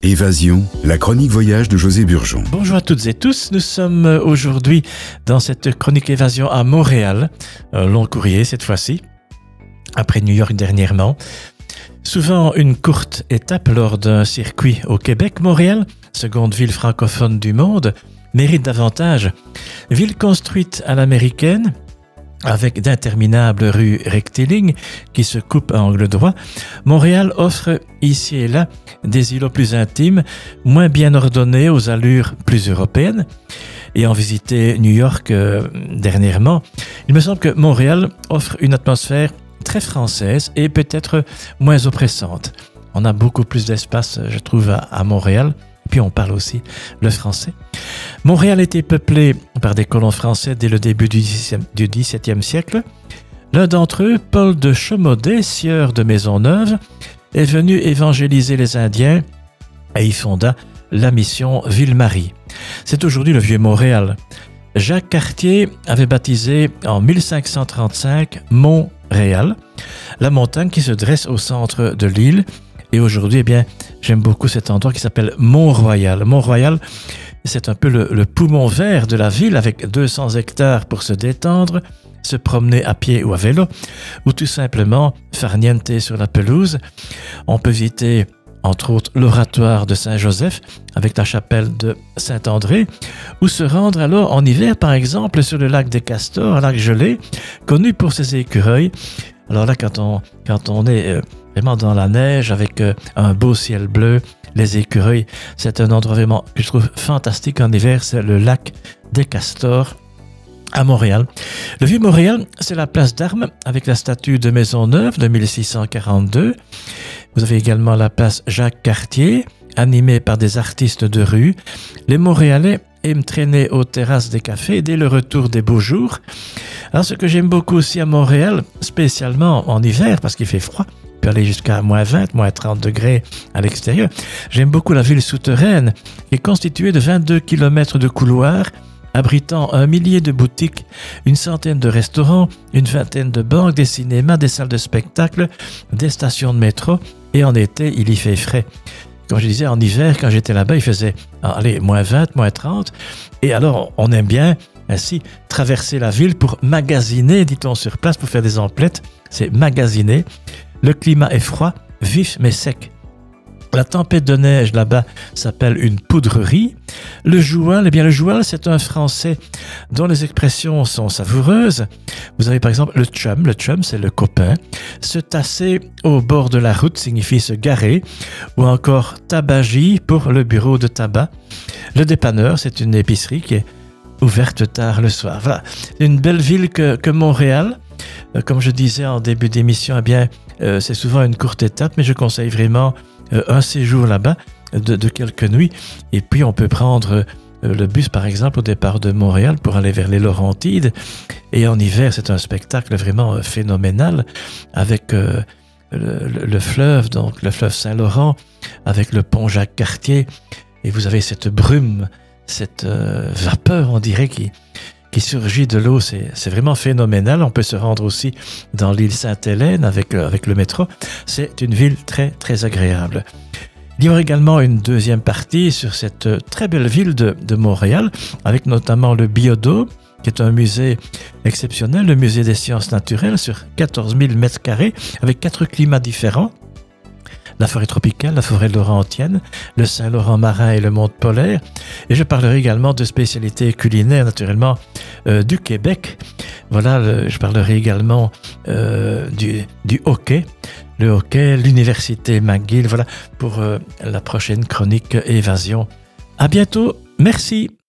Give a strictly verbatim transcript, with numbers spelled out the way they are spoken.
Évasion, la chronique voyage de José Burgeon. Bonjour à toutes et tous, nous sommes aujourd'hui dans cette chronique Évasion à Montréal, un long courrier cette fois-ci, après New York dernièrement. Souvent une courte étape lors d'un circuit au Québec, Montréal, seconde ville francophone du monde, mérite davantage. Ville construite à l'américaine, avec d'interminables rues rectilignes qui se coupent à angle droit, Montréal offre ici et là des îlots plus intimes, moins bien ordonnés, aux allures plus européennes. Ayant visité New York euh, dernièrement, il me semble que Montréal offre une atmosphère très française et peut-être moins oppressante. On a beaucoup plus d'espace, je trouve, à, à Montréal. Puis on parle aussi le français. Montréal était peuplé par des colons français dès le début du dix-septième siècle. L'un d'entre eux, Paul de Chaumaudet, sieur de Maisonneuve, est venu évangéliser les Indiens et y fonda la mission Ville-Marie. C'est aujourd'hui le Vieux-Montréal. Jacques Cartier avait baptisé en mille cinq cent trente-cinq Mont-Réal, la montagne qui se dresse au centre de l'île. Et aujourd'hui, eh bien, j'aime beaucoup cet endroit qui s'appelle Mont-Royal. Mont-Royal, c'est un peu le, le poumon vert de la ville avec deux cents hectares pour se détendre, se promener à pied ou à vélo, ou tout simplement farniente sur la pelouse. On peut visiter, entre autres, l'oratoire de Saint-Joseph avec la chapelle de Saint-André, ou se rendre alors en hiver, par exemple, sur le lac des Castors, un lac gelé, connu pour ses écureuils. Alors là, quand on, quand on est euh, vraiment dans la neige avec euh, un beau ciel bleu, les écureuils, c'est un endroit vraiment que je trouve fantastique en hiver, c'est le lac des Castors à Montréal. Le Vieux-Montréal, c'est la place d'Armes avec la statue de Maisonneuve de mille six cent quarante-deux. Vous avez également la place Jacques Cartier, animée par des artistes de rue. Les Montréalais aiment traîner aux terrasses des cafés dès le retour des beaux jours. Alors, ce que j'aime beaucoup aussi à Montréal, spécialement en hiver, parce qu'il fait froid, il peut aller jusqu'à moins vingt, moins trente degrés à l'extérieur. J'aime beaucoup la ville souterraine, qui est constituée de vingt-deux kilomètres de couloirs, abritant un millier de boutiques, une centaine de restaurants, une vingtaine de banques, des cinémas, des salles de spectacle, des stations de métro, et en été, il y fait frais. Comme je disais, en hiver, quand j'étais là-bas, il faisait allez, moins vingt, moins trente. Et alors, on aime bien ainsi traverser la ville pour magasiner, dit-on sur place, pour faire des emplettes. C'est magasiner. Le climat est froid, vif mais sec. La tempête de neige là-bas s'appelle une poudrerie. Le joual, eh bien le joual, c'est un français dont les expressions sont savoureuses. Vous avez par exemple le chum, le chum c'est le copain. Se tasser au bord de la route signifie se garer, ou encore tabagie pour le bureau de tabac. Le dépanneur, c'est une épicerie qui est ouverte tard le soir. Voilà, une belle ville que, que Montréal. Euh, comme je disais en début d'émission, eh bien euh, c'est souvent une courte étape, mais je conseille vraiment Euh, un séjour là-bas de, de quelques nuits, et puis on peut prendre euh, le bus par exemple au départ de Montréal pour aller vers les Laurentides, et en hiver c'est un spectacle vraiment euh, phénoménal avec euh, le, le, le fleuve, donc le fleuve Saint-Laurent avec le pont Jacques-Cartier, et vous avez cette brume, cette euh, vapeur on dirait qui qui surgit de l'eau, c'est, c'est vraiment phénoménal. On peut se rendre aussi dans l'île Sainte-Hélène avec, euh, avec le métro. C'est une ville très, très agréable. Il y aura également une deuxième partie sur cette très belle ville de, de Montréal, avec notamment le Biodôme, qui est un musée exceptionnel, le musée des sciences naturelles, sur quatorze mille mètres carrés, avec quatre climats différents. La forêt tropicale, la forêt laurentienne, le Saint-Laurent marin et le monde polaire. Et je parlerai également de spécialités culinaires, naturellement, euh, du Québec. Voilà, le, je parlerai également euh, du, du hockey, le hockey, l'université McGill. Voilà pour euh, la prochaine chronique Évasion. À bientôt, merci.